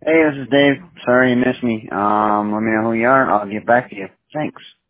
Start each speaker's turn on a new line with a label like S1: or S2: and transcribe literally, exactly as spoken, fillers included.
S1: Hey, this is Dave. Sorry you missed me. Um, let me know who you are. I'll get back to you. Thanks.